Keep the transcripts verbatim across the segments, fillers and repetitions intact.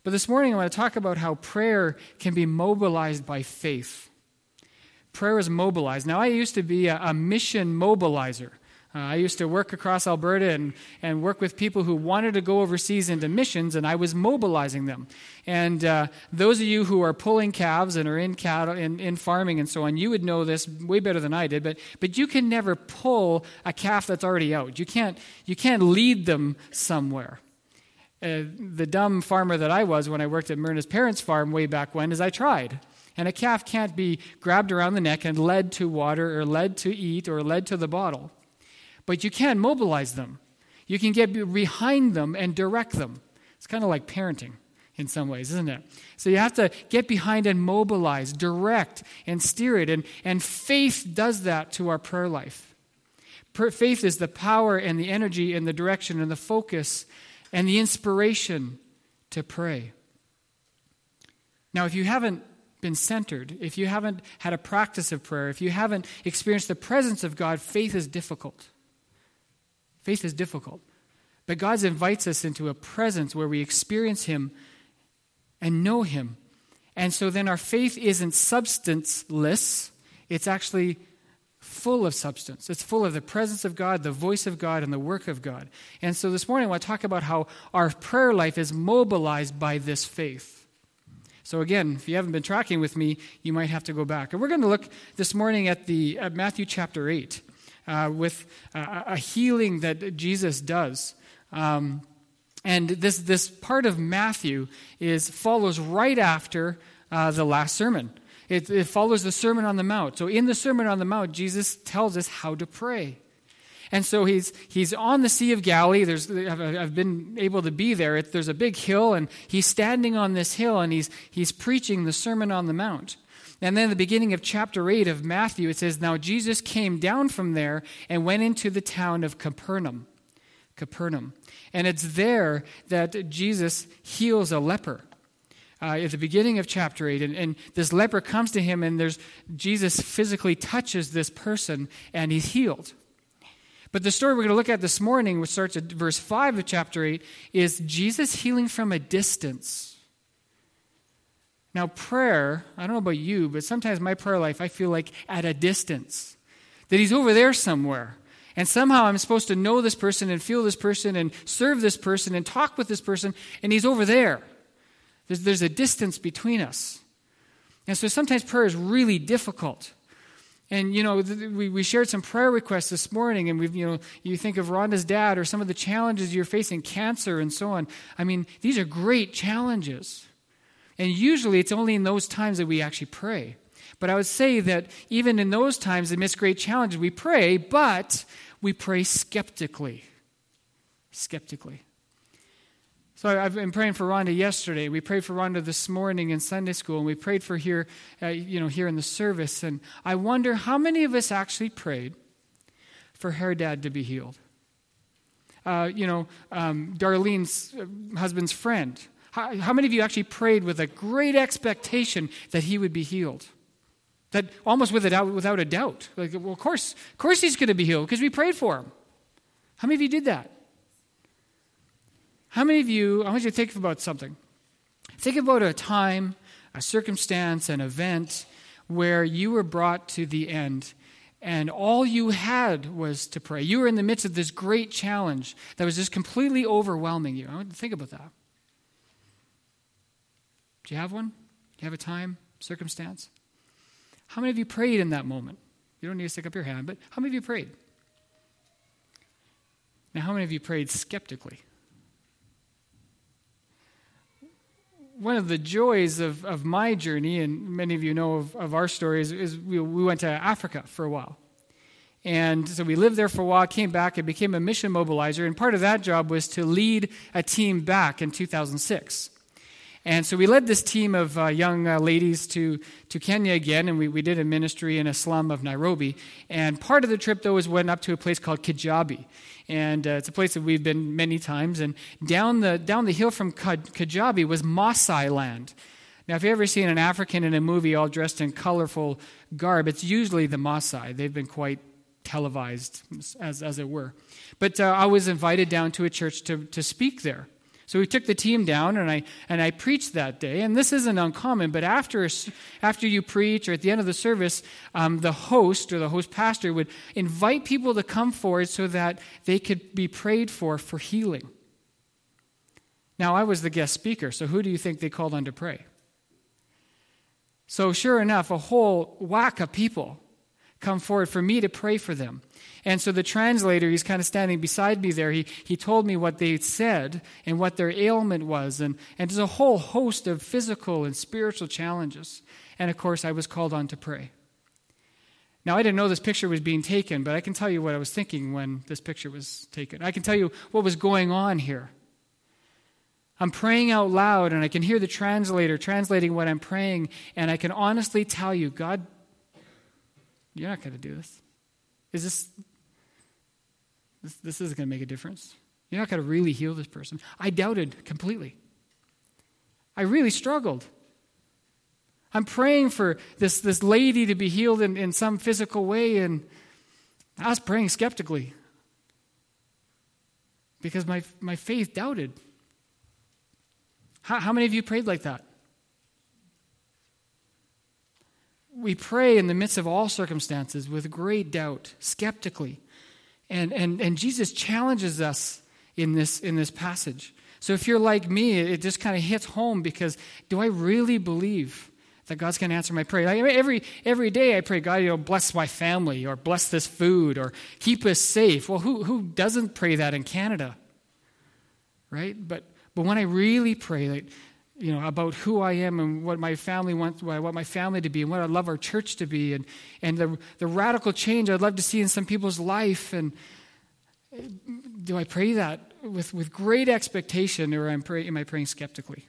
But this morning I want to talk about how prayer can be mobilized by faith. Prayer is mobilized. Now, I used to be a, a mission mobilizer. Uh, I used to work across Alberta and, and work with people who wanted to go overseas into missions, and I was mobilizing them. And uh, those of you who are pulling calves and are in cattle, in, in farming and so on, you would know this way better than I did. But but you can never pull a calf that's already out. You can't you can't lead them somewhere. Uh, the dumb farmer that I was when I worked at Myrna's parents' farm way back when is I tried. And a calf can't be grabbed around the neck and led to water or led to eat or led to the bottle. But you can mobilize them. You can get behind them and direct them. It's kind of like parenting in some ways, isn't it? So you have to get behind and mobilize, direct, and steer it. And, and faith does that to our prayer life. Per- faith is the power and the energy and the direction and the focus and the inspiration to pray. Now, if you haven't been centered, if you haven't had a practice of prayer, if you haven't experienced the presence of God, faith is difficult. Faith is difficult. But God invites us into a presence where we experience Him and know Him. And so then our faith isn't substanceless. It's actually full of substance. It's full of the presence of God, the voice of God, and the work of God. And so this morning I want to talk about how our prayer life is mobilized by this faith. So again, if you haven't been tracking with me, you might have to go back. And we're going to look this morning at the at Matthew chapter eight. Uh, with uh, a healing that Jesus does. Um, and this this part of Matthew is follows right after uh, the last sermon. It, it follows the Sermon on the Mount. So in the Sermon on the Mount, Jesus tells us how to pray. And so he's he's on the Sea of Galilee. There's I've, I've been able to be there. It, there's a big hill, and he's standing on this hill, and he's he's preaching the Sermon on the Mount. And then at the beginning of chapter eight of Matthew, it says, "Now Jesus came down from there and went into the town of Capernaum." Capernaum. And it's there that Jesus heals a leper. Uh, at the beginning of chapter eight, and, and this leper comes to him, and there's Jesus physically touches this person, and he's healed. But the story we're going to look at this morning, which starts at verse five of chapter eight, is Jesus healing from a distance. Now, prayer, I don't know about you, but sometimes my prayer life, I feel like at a distance. That He's over there somewhere. And somehow I'm supposed to know this person and feel this person and serve this person and talk with this person, and He's over there. There's, there's a distance between us. And so sometimes prayer is really difficult. And, you know, we, we shared some prayer requests this morning, and we've, you know, you think of Rhonda's dad or some of the challenges you're facing, cancer and so on. I mean, these are great challenges. And usually it's only in those times that we actually pray. But I would say that even in those times, amidst great challenges, we pray, but we pray skeptically. Skeptically. So I've been praying for Rhonda yesterday. We prayed for Rhonda this morning in Sunday school, and we prayed for here, uh, you know, here in the service. And I wonder how many of us actually prayed for her dad to be healed. Uh, you know, um, Darlene's husband's friend. How, how many of you actually prayed with a great expectation that he would be healed? That almost with a, without a doubt. Like, well, of course, of course he's going to be healed because we prayed for him. How many of you did that? How many of you, I want you to think about something. Think about a time, a circumstance, an event where you were brought to the end and all you had was to pray. You were in the midst of this great challenge that was just completely overwhelming you. I want you to think about that. Do you have one? Do you have a time, circumstance? How many of you prayed in that moment? You don't need to stick up your hand, but how many of you prayed? Now, how many of you prayed skeptically? One of the joys of, of my journey, and many of you know of, of our stories, is we, we went to Africa for a while. And so we lived there for a while, came back, and became a mission mobilizer. And part of that job was to lead a team back in two thousand six. And so we led this team of uh, young uh, ladies to, to Kenya again, and we, we did a ministry in a slum of Nairobi. And part of the trip, though, was went up to a place called Kijabi. And uh, it's a place that we've been many times. And down the down the hill from Kijabi was Maasai land. Now, if you've ever seen an African in a movie all dressed in colorful garb, it's usually the Maasai. They've been quite televised, as, as it were. But uh, I was invited down to a church to, to speak there. So we took the team down, and I and I preached that day. And this isn't uncommon, but after after you preach or at the end of the service, um, the host or the host pastor would invite people to come forward so that they could be prayed for for healing. Now, I was the guest speaker, so who do you think they called on to pray? So sure enough, a whole whack of people come forward for me to pray for them. And so the translator, he's kind of standing beside me there. He he told me what they said and what their ailment was. And, and there's a whole host of physical and spiritual challenges. And of course, I was called on to pray. Now, I didn't know this picture was being taken, but I can tell you what I was thinking when this picture was taken. I can tell you what was going on here. I'm praying out loud, and I can hear the translator translating what I'm praying, and I can honestly tell you, God, you're not going to do this. Is this, this, this isn't going to make a difference. You're not going to really heal this person. I doubted completely. I really struggled. I'm praying for this, this lady to be healed in, in some physical way, and I was praying skeptically because my, my faith doubted. How, how many of you prayed like that? We pray in the midst of all circumstances with great doubt, skeptically. And, and, and Jesus challenges us in this, in this passage. So if you're like me, it just kind of hits home because do I really believe that God's going to answer my prayer? Like every, every day I pray, God, you know, bless my family or bless this food or keep us safe. Well, who, who doesn't pray that in Canada? Right? But, but when I really pray, like, you know, about who I am and what my family wants, what I want my family to be and what I'd love our church to be and, and the, the radical change I'd love to see in some people's life. And do I pray that with, with great expectation or am, pray, am I praying skeptically?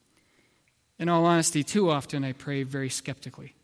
In all honesty, too often I pray very skeptically.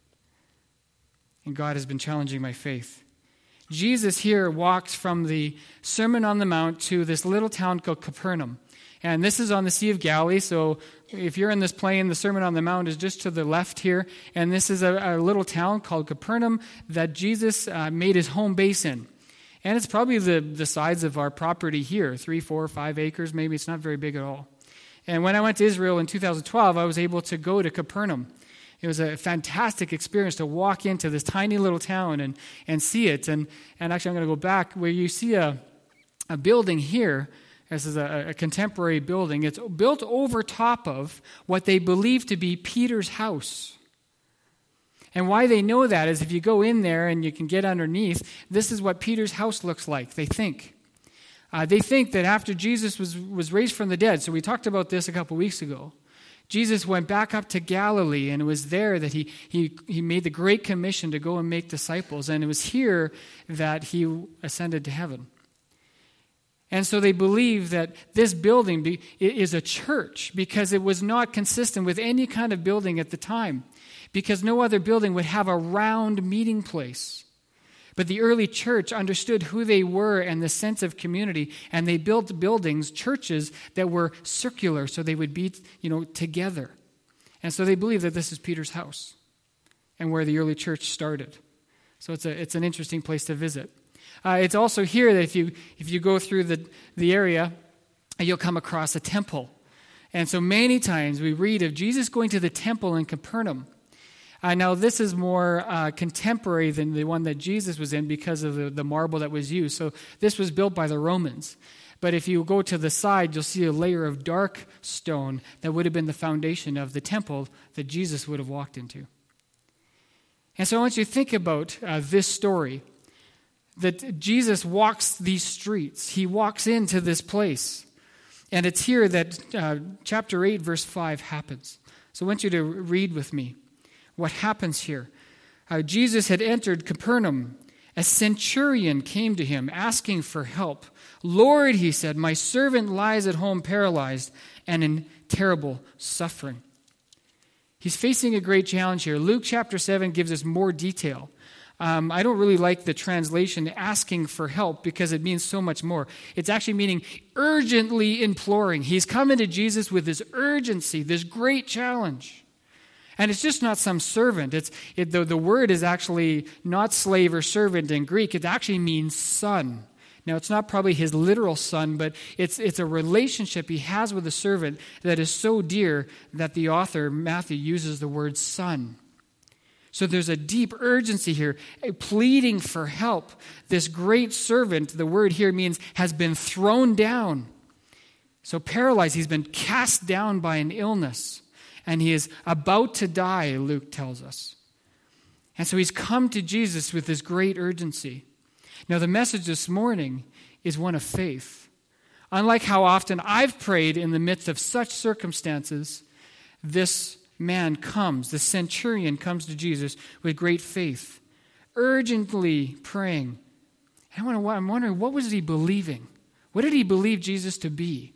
And God has been challenging my faith. Jesus here walks from the Sermon on the Mount to this little town called Capernaum. And this is on the Sea of Galilee, so if you're in this plane, the Sermon on the Mount is just to the left here. And this is a, a little town called Capernaum that Jesus uh, made his home base in. And it's probably the, the size of our property here, three, four, five acres maybe. It's not very big at all. And when I went to Israel in two thousand twelve, I was able to go to Capernaum. It was a fantastic experience to walk into this tiny little town and, and see it. And, and actually, I'm going to go back where you see a, a building here. This is a, a contemporary building. It's built over top of what they believe to be Peter's house. And why they know that is if you go in there and you can get underneath, this is what Peter's house looks like, they think. Uh, they think that after Jesus was, was raised from the dead, so we talked about this a couple weeks ago, Jesus went back up to Galilee, and it was there that he, he, he made the Great Commission to go and make disciples, and it was here that he ascended to heaven. And so they believe that this building be, is a church because it was not consistent with any kind of building at the time, because no other building would have a round meeting place. But the early church understood who they were and the sense of community, and they built buildings, churches, that were circular so they would be, you know, together. And so they believe that this is Peter's house and where the early church started. So it's a it's an interesting place to visit. Uh, it's also here that if you if you go through the, the area, you'll come across a temple. And so many times we read of Jesus going to the temple in Capernaum. Uh, now, this is more uh, contemporary than the one that Jesus was in because of the, the marble that was used. So this was built by the Romans. But if you go to the side, you'll see a layer of dark stone that would have been the foundation of the temple that Jesus would have walked into. And so I want you to think about uh, this story, that Jesus walks these streets. He walks into this place. And it's here that uh, chapter eight, verse five happens. So I want you to read with me what happens here. Uh, Jesus had entered Capernaum. A centurion came to him asking for help. "Lord," he said, "my servant lies at home paralyzed and in terrible suffering." He's facing a great challenge here. Luke chapter seven gives us more detail. Um, I don't really like the translation asking for help because it means so much more. It's actually meaning urgently imploring. He's coming to Jesus with this urgency, this great challenge. And it's just not some servant. It's it, the, the word is actually not slave or servant in Greek. It actually means son. Now, it's not probably his literal son, but it's it's a relationship he has with the servant that is so dear that the author, Matthew, uses the word son. So there's a deep urgency here, a pleading for help. This great servant, the word here means, has been thrown down. So paralyzed, he's been cast down by an illness, and he is about to die, Luke tells us. And so he's come to Jesus with this great urgency. Now, the message this morning is one of faith. Unlike how often I've prayed in the midst of such circumstances, this man comes, the centurion comes to Jesus with great faith, urgently praying. And I'm wondering, what was he believing? What did he believe Jesus to be?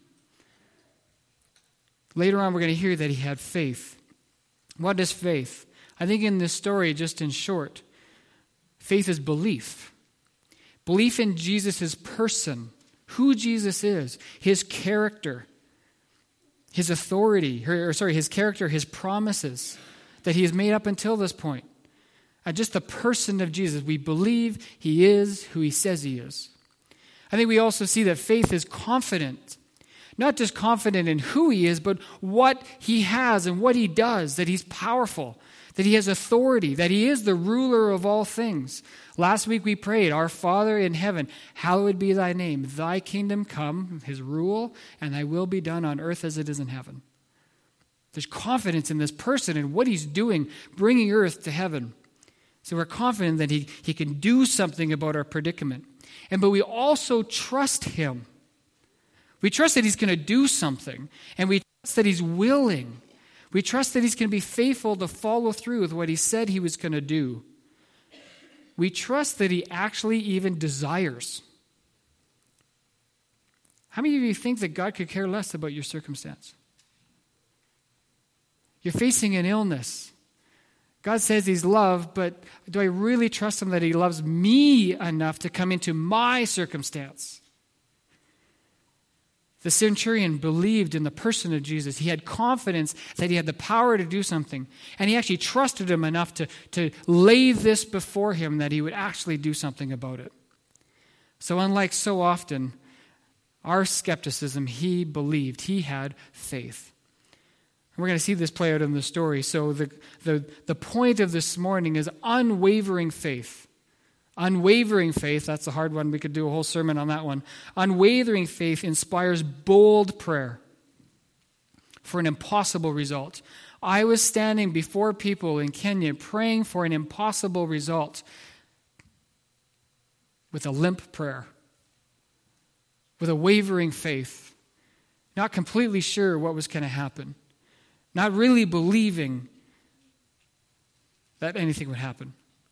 Later on, we're going to hear that he had faith. What is faith? I think in this story, just in short, faith is belief. Belief in Jesus' person, who Jesus is, his character, his authority, or sorry, his character, his promises that he has made up until this point. Uh, just the person of Jesus. We believe he is who he says he is. I think we also see that faith is confident. Not just confident in who he is, but what he has and what he does, that he's powerful, that he has authority, that he is the ruler of all things. Last week we prayed, Our Father in heaven, hallowed be thy name. Thy kingdom come, his rule, and thy will be done on earth as it is in heaven. There's confidence in this person and what he's doing, bringing earth to heaven. So we're confident that he, he can do something about our predicament. And but we also trust him. We trust that he's going to do something, and we trust that he's willing. We trust that he's going to be faithful to follow through with what he said he was going to do. We trust that he actually even desires. How many of you think that God could care less about your circumstance? You're facing an illness. God says he's love, but do I really trust him that he loves me enough to come into my circumstance? The centurion believed in the person of Jesus. He had confidence that he had the power to do something. And he actually trusted him enough to, to lay this before him that he would actually do something about it. So unlike so often, our skepticism, he believed. He had faith. And we're going to see this play out in the story. So the, the, the point of this morning is unwavering faith. Unwavering faith, that's a hard one. We could do a whole sermon on that one. Unwavering faith inspires bold prayer for an impossible result. I was standing before people in Kenya praying for an impossible result with a limp prayer, with a wavering faith, not completely sure what was going to happen, not really believing that anything would happen.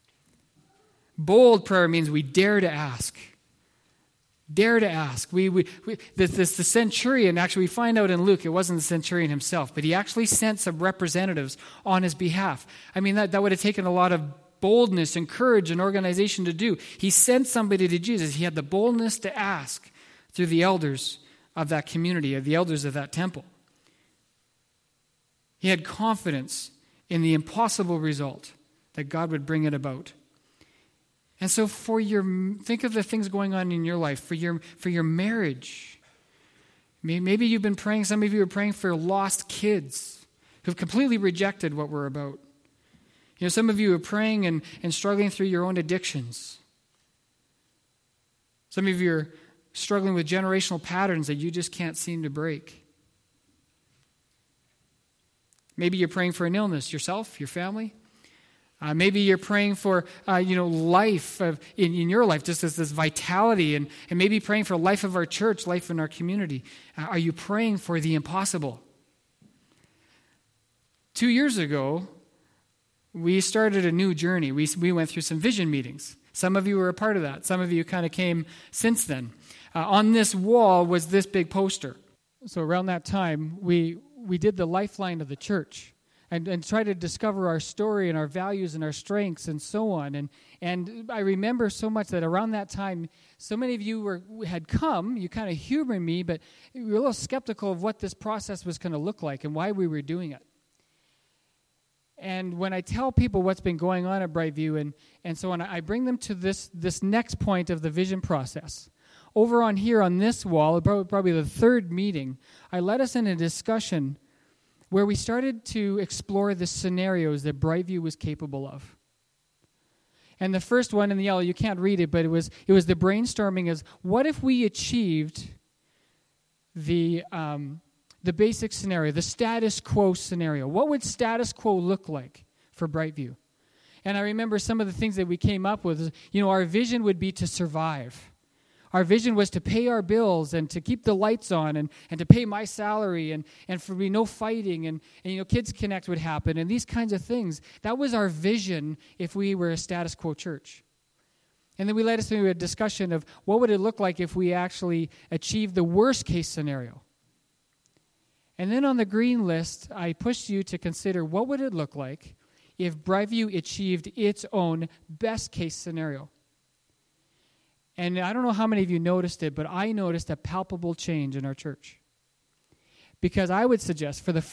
Bold prayer means we dare to ask. Dare to ask. We, we, we this, this, the centurion, actually we find out in Luke, it wasn't the centurion himself, but he actually sent some representatives on his behalf. I mean, that, that would have taken a lot of boldness and courage and organization to do. He sent somebody to Jesus. He had the boldness to ask through the elders of that community, of the elders of that temple. He had confidence in the impossible result that God would bring it about. And so for your, think of the things going on in your life, for your for your marriage. Maybe you've been praying, some of you are praying for lost kids who've completely rejected what we're about. You know, some of you are praying and, and struggling through your own addictions. Some of you are struggling with generational patterns that you just can't seem to break. Maybe you're praying for an illness, yourself, your family. Uh, maybe you're praying for, uh, you know, life of, in, in your life, just as this vitality, and, and maybe praying for life of our church, life in our community. Uh, are you praying for the impossible? Two years ago, we started a new journey. We, we went through some vision meetings. Some of you were a part of that. Some of you kind of came since then. Uh, on this wall was this big poster. So around that time, we we did the lifeline of the church. And, and try to discover our story and our values and our strengths and so on. And and I remember so much that around that time, so many of you were had come, you kind of humored me, but you were a little skeptical of what this process was going to look like and why we were doing it. And when I tell people what's been going on at Brightview and, and so on, I bring them to this, this next point of the vision process. over on here on this wall, probably the third meeting, I led us in a discussion where we started to explore the scenarios that Brightview was capable of. And the first one in the yellow, you can't read it, but it was it was the brainstorming is, what if we achieved the um, the basic scenario, the status quo scenario? What would status quo look like for Brightview? And I remember some of the things that we came up with. You know, our vision would be to survive. Our vision was to pay our bills and to keep the lights on and, and to pay my salary and, and for be no fighting and, and, you know, Kids Connect would happen and these kinds of things. That was our vision if we were a status quo church. And then we led us into a discussion of what would it look like if we actually achieved the worst case scenario. And then on the green list, I pushed you to consider what would it look like if Brightview achieved its own best case scenario. And I don't know how many of you noticed it, but I noticed a palpable change in our church. Because I would suggest for the